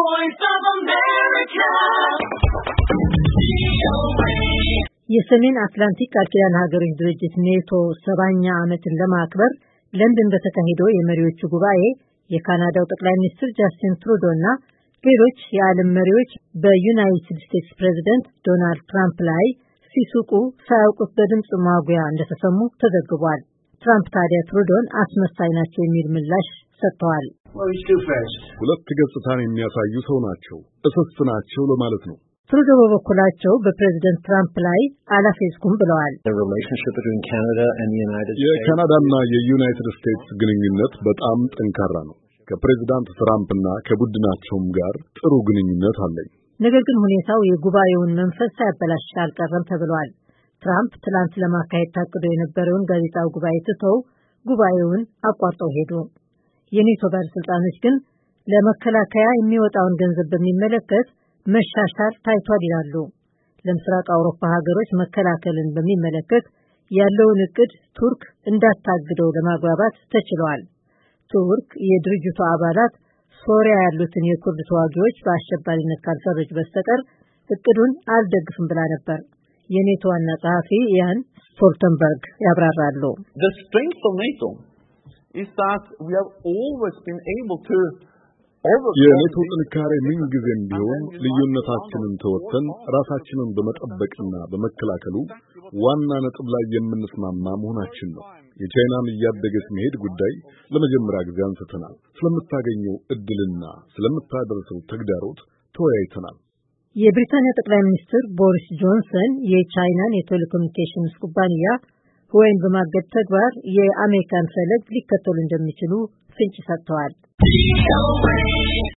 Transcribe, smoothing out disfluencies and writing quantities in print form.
voice of America. የሰሜን አትላንቲክ ቃል ኪዳን ሀገሮች ድርጅት ኔቶ 70ኛ ዓመትን ለማክበር ለንደን በተካሄደው የመሪዎቹ ጉባኤ የካናዳው ጠቅላይ ሚኒስትር ጃስቲን ትሩዶ እና ሌሎች የዓለም መሪዎች በዩናይትድ ስቴትስ ፕሬዝዳንት ዶናልድ ትራምፕ ላይ ሲሱቁ ሳያውቁት በድምፅ ማጉያ እንደተሰሙ ተዘግቧል። ትራምፕ ታዲያ ትሩዶን አስመሳይ ናቸው የሚል ምላሽ ሰጥተዋል። ሁለት ገጽታን የሚያሳዩ ሰው ናቸው፣ እስስት ናቸው ለማለት ነው። ትሩዶ በበኩላቸው በፕሬዝዳንት ትራምፕ ላይ አላፌዝኩም ብለዋል። የካናዳና የዩናይትድ ስቴትስ ግንኙነት በጣም ጠንካራ ነው። ከፕሬዝዳንት ትራምፕና ከቡድናቸውም ጋር ጥሩ ግንኙነት አለኝ። ነገር ግን ሁኔታው የጉባኤውን መንፈስ ሳያበላሽ አልቀረም ተብሏል። ትራምፕ ትላንት ለማካሄድ ታቅዶ የነበረውን ጋዜጣዊ ጉባኤ ትተው ጉባኤውን አቋርጠው ሄዱ። የኔቶ ባለስልጣኖች ግን ለመከላከያ የሚወጣውን ገንዘብ በሚመለከት መሻሻል ታይቷል ይላሉ። ለምስራቅ አውሮፓ ሀገሮች መከላከልን በሚመለከት ያለውን እቅድ ቱርክ እንዳታግደው ለማግባባት ተችሏል። ቱርክ የድርጅቱ አባላት ሶሪያ ያሉትን የኩርድ ተዋጊዎች በአሸባሪነት ካልፈረጁ በስተቀር እቅዱን አልደግፍም ብላ ነበር። የኔቶ ዋና ጸሐፊ ያን ስቶልተንበርግ ያብራራሉ። The strength of NATO is that we have always been able to የኔቶ ጥንካሬ ምን ጊዜም ቢሆን ልዩነታችንን ተወጥተን ራሳችንን በመጠበቅና በመከላከሉ ዋና ነጥብ ላይ የምንስማማ መሆናችን ነው። የቻይናን እያደገች መሄድ ጉዳይ ለመጀመሪያ ጊዜ አንስተናል። ስለምታገኘው እድልና ስለምታደርሰው ተግዳሮት ተወያይተናል። የብሪታንያ ጠቅላይ ሚኒስትር ቦሪስ ጆንሰን የቻይናን የቴሌኮሙኒኬሽንስ ኩባንያ ሁዌይን በማገድ ተግባር የአሜሪካን ፈለግ ሊከተሉ እንደሚችሉ ፍንጭ ሰጥተዋል።